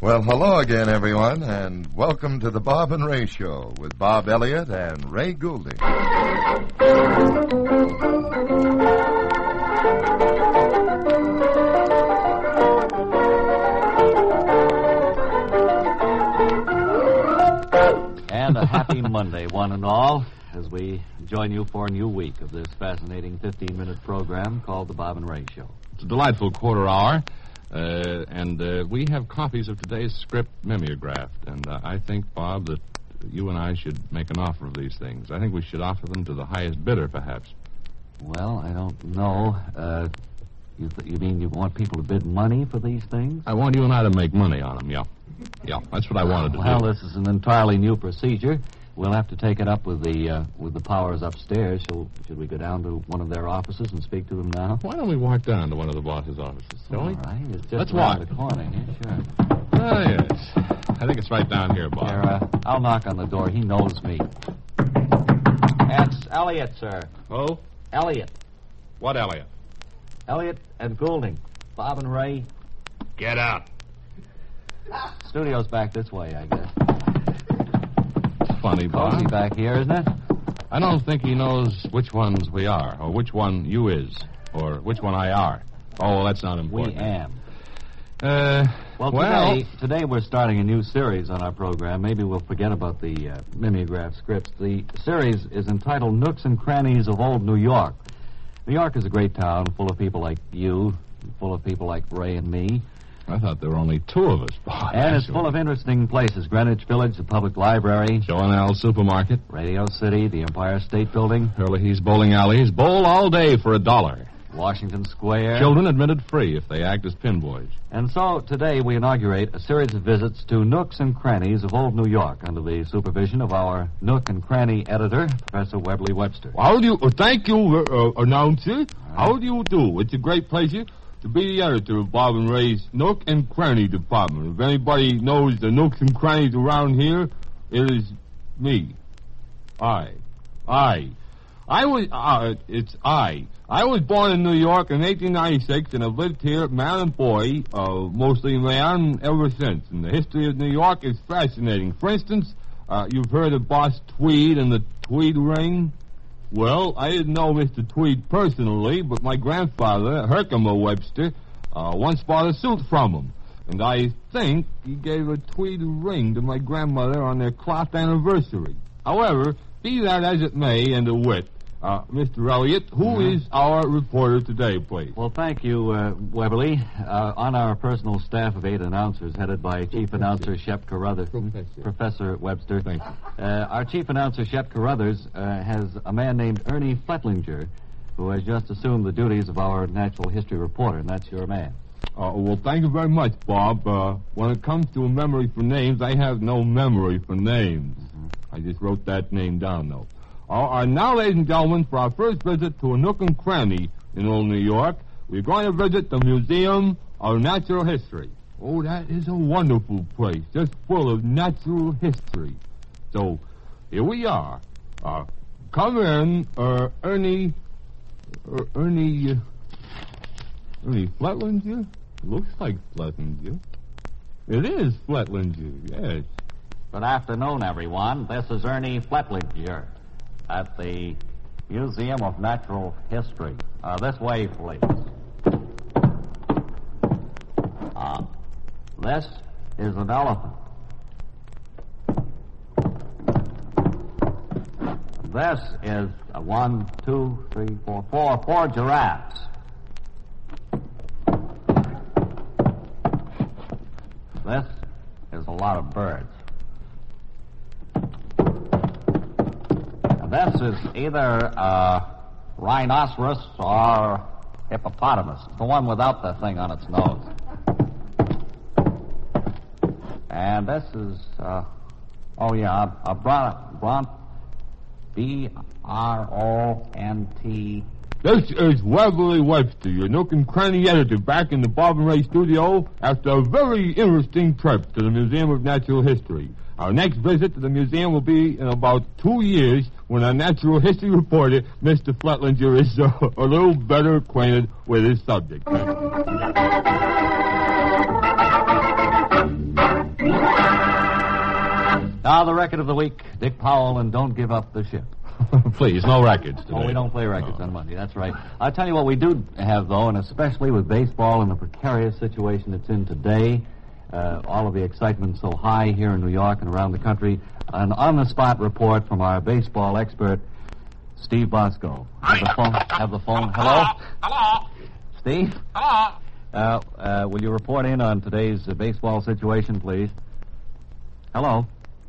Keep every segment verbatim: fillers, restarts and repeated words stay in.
Well, hello again, everyone, and welcome to the Bob and Ray Show with Bob Elliott and Ray Goulding. And a happy Monday, one and all, as we join you for a new week of this fascinating fifteen-minute program called the Bob and Ray Show. It's a delightful quarter hour. Uh, and uh, we have copies of today's script mimeographed. And uh, I think, Bob, that you and I should make an offer of these things. I think we should offer them to the highest bidder, perhaps. Well, I don't know. Uh, you, th- you mean you want people to bid money for these things? I want you and I to make money on them, yeah. Yeah, that's what I wanted to well, do. Well, this is an entirely new procedure. We'll have to take it up with the uh, with the powers upstairs. So, should we go down to one of their offices and speak to them now? Why don't we walk down to one of the boss's offices, shall we? All right. It's just Let's around walk. the corner. Yeah, sure. Oh, yes. I think it's right down here, Bob. Here, uh, I'll knock on the door. He knows me. That's Elliott, sir. Oh? Elliott. What, Elliot? Elliott and Goulding. Bob and Ray. Get out. Studio's back this way, I guess. Funny, Bob. Cozy back here, isn't it? I don't think he knows which ones we are, or which one you is, or which one I are. Oh, that's not important. We am. Uh, well, well... Today, today we're starting a new series on our program. Maybe we'll forget about the uh, mimeograph scripts. The series is entitled Nooks and Crannies of Old New York. New York is a great town full of people like you, full of people like Ray and me. I thought there were only two of us, Bob. And it's full of interesting places. Greenwich Village, the public library. Joe and Al's supermarket. Radio City, the Empire State Building. Hurley's bowling alleys. Bowl all day for a dollar. Washington Square. Children admitted free if they act as pin boys. And so today we inaugurate a series of visits to nooks and crannies of old New York under the supervision of our nook and cranny editor, Professor Webley Webster. How do you... Uh, thank you, uh, announcer. Right. How do you do? It's a great pleasure to be the editor of Bob and Ray's Nook and Cranny Department. If anybody knows the nooks and crannies around here, it is me. I. I. I was... Uh, it's I. I was born in New York in eighteen ninety-six and have lived here, man and boy, uh, mostly man, ever since. And the history of New York is fascinating. For instance, uh, you've heard of Boss Tweed and the Tweed Ring? Well, I didn't know Mister Tweed personally, but my grandfather, Herkimer Webster, uh, once bought a suit from him. And I think he gave a tweed ring to my grandmother on their cloth anniversary. However, be that as it may, and a wit, uh, Mister Elliott, who mm-hmm. is our reporter today, please? Well, thank you, uh, Webley. Uh, on our personal staff of eight announcers, headed by Chief Announcer Shep Carruthers. Professor. Professor Webster. Thank you. Uh, our Chief Announcer, Shep Carruthers, uh, has a man named Ernie Fletlinger, who has just assumed the duties of our natural history reporter, and that's your man. Uh, well, thank you very much, Bob. Uh, when it comes to a memory for names, I have no memory for names. Mm-hmm. I just wrote that name down, though. Uh, now, ladies and gentlemen, for our first visit to a nook and cranny in old New York, we're going to visit the Museum of Natural History. Oh, that is a wonderful place, just full of natural history. So, here we are. Uh, come in, uh, Ernie... Uh, Ernie... Uh, Ernie Fletlinger? It looks like Fletlinger. It is Fletlinger, yes. Good afternoon, everyone. This is Ernie Fletlinger at the Museum of Natural History. Uh, this way, please. Uh, this is an elephant. This is uh, one, two, three, four, four, four giraffes. This is a lot of birds. And this is either a rhinoceros or hippopotamus. It's the one without the thing on its nose. And this is, uh, oh yeah, a, a bron, bron, B R O N T. This is Webley Webster, your nook and cranny editor, back in the Bob and Ray studio after a very interesting trip to the Museum of Natural History. Our next visit to the museum will be in about two years when our natural history reporter, Mister Fletlinger, is uh, a little better acquainted with his subject. Now, the record of the week, Dick Powell and Don't Give Up the Ship. Please, no records today. Oh, we don't play records No. on Monday. That's right. I'll tell you what we do have, though, and especially with baseball in the precarious situation it's in today, uh, all of the excitement so high here in New York and around the country, an on-the-spot report from our baseball expert, Steve Bosco. Have the phone? Have the phone? Hello? Hello? Steve? Hello? Uh, uh, will you report in on today's uh, baseball situation, please? Hello?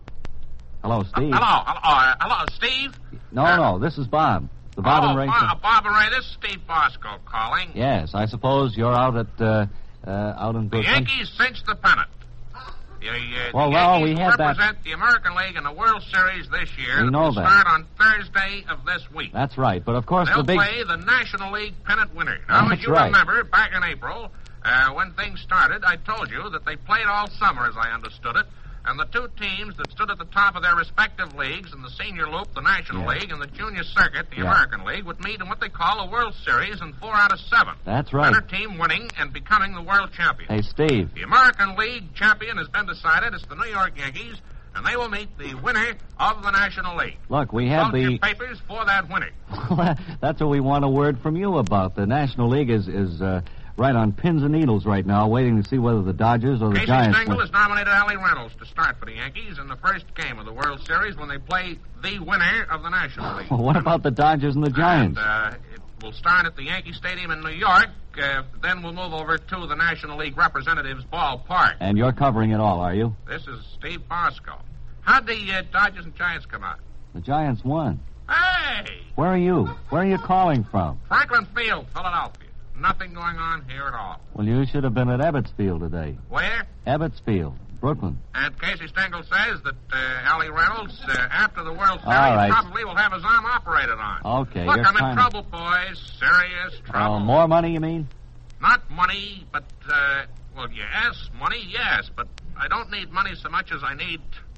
Hello, Steve? Hello? Hello? Uh, hello, Steve? No, no, this is Bob. The Bob oh, and Ray. Bob, Bob and Ray, this is Steve Bosco calling. Yes, I suppose you're out at, uh, uh, out in The Brooklyn. Yankees cinched the pennant. The, uh, Well, the well, Yankees we had that- represent the American League in the World Series this year. We know will that. start on Thursday of this week. That's right, but of course They'll the big... play the National League pennant winner. Now, That's as you right. remember, back in April, uh, when things started, I told you that they played all summer, as I understood it, and the two teams that stood at the top of their respective leagues in the senior loop, the National Yeah. League, and the junior circuit, the Yeah. American League, would meet in what they call a World Series in four out of seven. That's right. Winner team winning and becoming the world champion. Hey, Steve. The American League champion has been decided. It's the New York Yankees, and they will meet the winner of the National League. Look, we have Vote your the... papers for that winner. That's what we want a word from you about. The National League is, is uh, right on pins and needles right now, waiting to see whether the Dodgers or the Casey Giants... Stengel win. has nominated Allie Reynolds to start for the Yankees in the first game of the World Series when they play the winner of the National League. Well, what about the Dodgers and the Giants? And, uh, it will start at the Yankee Stadium in New York. Uh, then we'll move over to the National League Representatives Ballpark. And you're covering it all, are you? This is Steve Bosco. How'd the uh, Dodgers and Giants come out? The Giants won. Hey! Where are you? Where are you calling from? Franklin Field, Philadelphia. Nothing going on here at all. Well, you should have been at Ebbets Field today. Where? Ebbets Field, Brooklyn. And Casey Stengel says that uh, Allie Reynolds, uh, after the World Series, All right. probably will have his arm operated on. Okay, Look, you're I'm in trying- trouble, boys. Serious trouble. Oh, more money, you mean? Not money, but, uh, well, yes, money, yes, but I don't need money so much as I need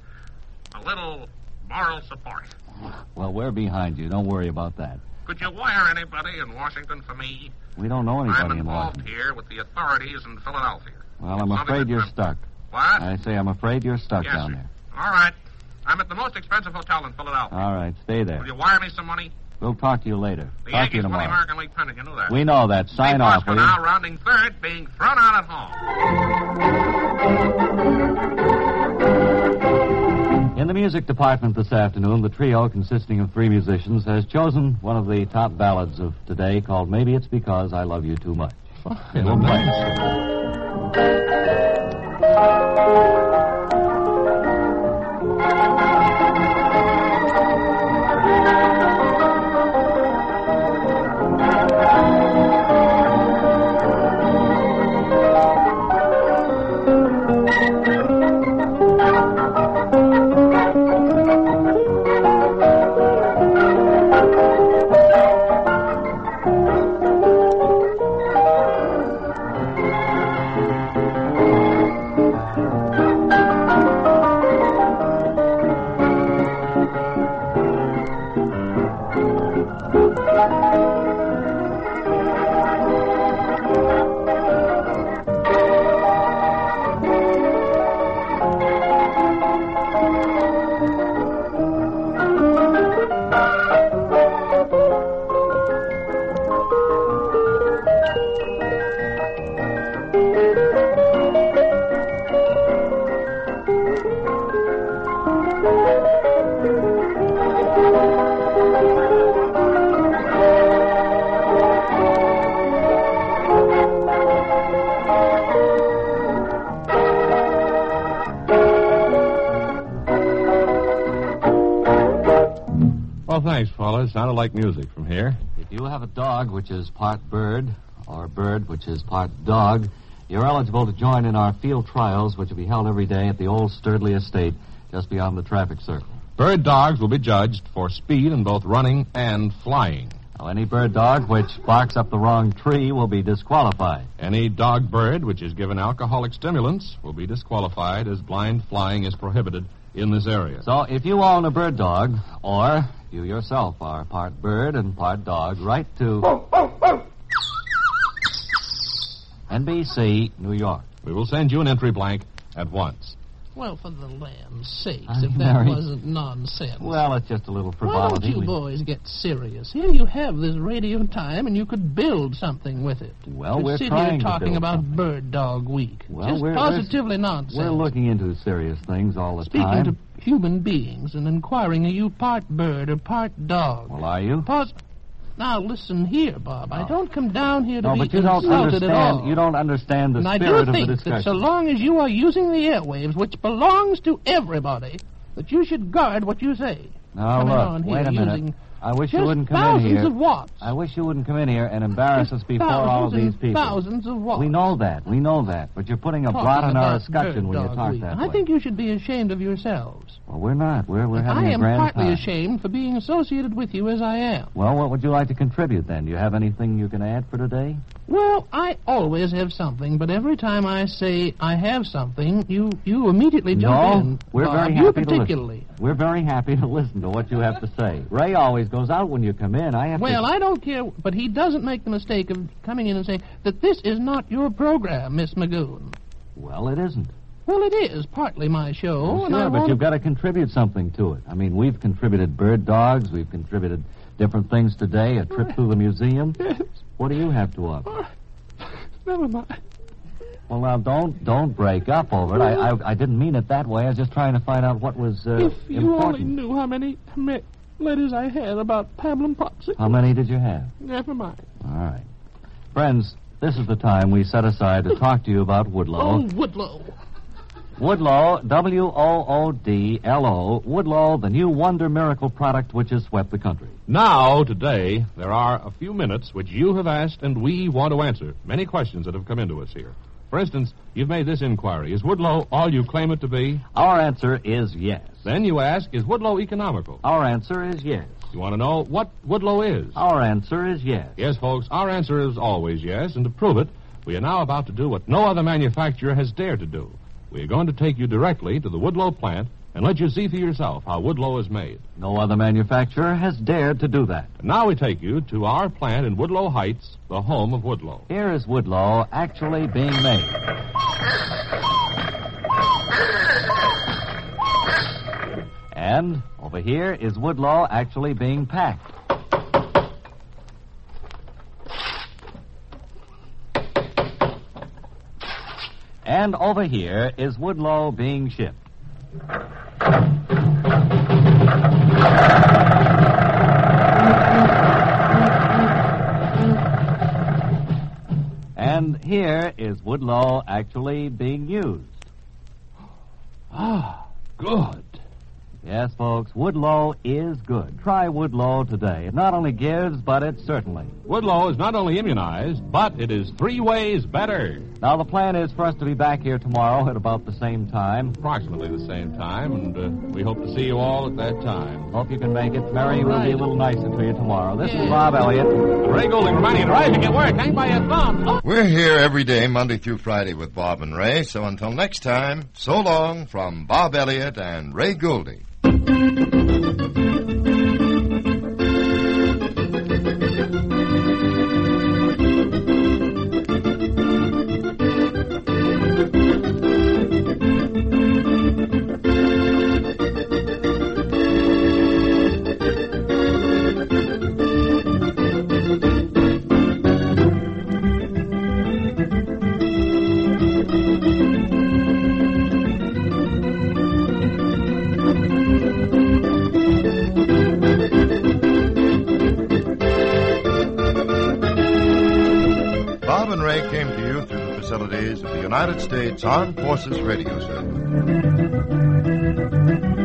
a little moral support. Well, we're behind you. Don't worry about that. Could you wire anybody in Washington for me? We don't know I'm anybody in involved Washington. here with the authorities in Philadelphia. Well, I'm Something afraid that you're I'm- stuck. What? I say I'm afraid you're stuck yes, down sir. there. All right. I'm at the most expensive hotel in Philadelphia. All right, stay there. Will you wire me some money? We'll talk to you later. The Talk to you Yankees won the tomorrow. American League pennant. You knew that. We know that. Sign Steve off, Bosco will you? now rounding third, being thrown out at home. In the music department this afternoon, the trio consisting of three musicians has chosen one of the top ballads of today called Maybe It's Because I Love You Too Much. And We'll play it. Well, thanks, fellas. Sounded like music from here. If you have a dog which is part bird, or a bird which is part dog, you're eligible to join in our field trials, which will be held every day at the old Sturdley Estate, just beyond the traffic circle. Bird dogs will be judged for speed in both running and flying. Now, any bird dog which barks up the wrong tree will be disqualified. Any dog bird which is given alcoholic stimulants will be disqualified, as blind flying is prohibited in this area. So if you own a bird dog, or you yourself are part bird and part dog, write to N B C, New York. We will send you an entry blank at once. Well, for the lamb's sakes, I'm if that married. wasn't nonsense. Well, it's just a little Why don't frivolity. you We- boys get serious? Here you have this radio time, and you could build something with it. Well, You'd we're sit trying here to talking build about something. Bird Dog Week. Well, Just we're- positively nonsense. We're looking into serious things all the Speaking time. to human beings and inquiring, are you part bird or part dog? Well, are you? Pos- now, listen here, Bob. I don't come down here to No, be but you don't insulted at all. understand. You don't understand the and I spirit do of the think discussion. that so long as you are using the airwaves, which belongs to everybody, that you should guard what you say. Now, Coming look, on here wait a minute. using I wish just you wouldn't come thousands in here. of watts. I wish you wouldn't come in here and embarrass us before all of Thousands these and people. Thousands of watts. We know that. We know that. But you're putting a Talking blot on our about discussion Bird when you Dog talk Week. that I way. think you should be ashamed of yourselves. Well, we're not. We're we're having I a am grand partly time. ashamed for being associated with you as I am. Well, what would you like to contribute then? Do you have anything you can add for today? Well, I always have something, but every time I say I have something, you you immediately jump no, in. we're Bob, very you happy to particularly. listen. We're very happy to listen to what you have to say. Ray always goes out when you come in. I have Well, to... I don't care, but he doesn't make the mistake of coming in and saying that this is not your program, Miss Magoon. Well, it isn't. Well, it is partly my show, Well, and sure, I but want you've got to contribute something to it. I mean, we've contributed bird dogs. We've contributed different things today, a trip through the museum. Yes. What do you have to offer? Never mind. Well, now, don't don't break up over it. I, I I didn't mean it that way. I was just trying to find out what was uh, If you only important. knew how many, how many letters I had about Pabulum Popsy. How many did you have? Never mind. All right. Friends, this is the time we set aside to talk to you about Woodlow. Oh, Woodlow. Woodlow, W O O D L O, Woodlow, the new wonder miracle product which has swept the country. Now, today, there are a few minutes which you have asked and we want to answer. Many questions that have come into us here. For instance, you've made this inquiry. Is Woodlow all you claim it to be? Our answer is yes. Then you ask, is Woodlow economical? Our answer is yes. You want to know what Woodlow is? Our answer is yes. Yes, folks, our answer is always yes, and to prove it, we are now about to do what no other manufacturer has dared to do. We are going to take you directly to the Woodlow plant and let you see for yourself how Woodlow is made. No other manufacturer has dared to do that. And now we take you to our plant in Woodlow Heights, the home of Woodlow. Here is Woodlow actually being made. And over here is Woodlow actually being packed. And over here is Woodlow being shipped. And here is Woodlow actually being used. Ah, good. Yes, folks, Woodlow is good. Try Woodlow today. It not only gives, but it certainly. Woodlow is not only immunized, but it is three ways better. Now, the plan is for us to be back here tomorrow at about the same time. Approximately the same time, and uh, we hope to see you all at that time. Hope you can make it. Mary will be a little nicer to you tomorrow. This is Yeah. Bob Elliott. Ray Goulding reminding you to rise and get work. Hang by your thumb. Oh. We're here every day, Monday through Friday, with Bob and Ray. So until next time, so long from Bob Elliott and Ray Goulding. Bob and Ray came to you through the facilities of the United States Armed Forces Radio Service.